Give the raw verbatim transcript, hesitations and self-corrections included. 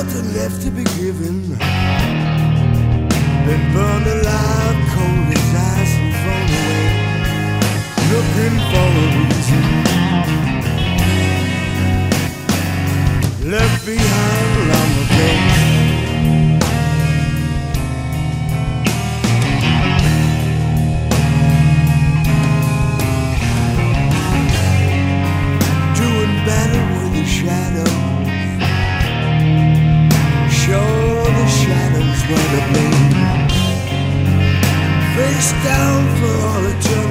nothing left to be given. Been burned alive, cold as ice and thrown away, looking for a reason. Left behind long ago. Doing battle with the shadows. Show the shadows where to blame. Face down for all eternity.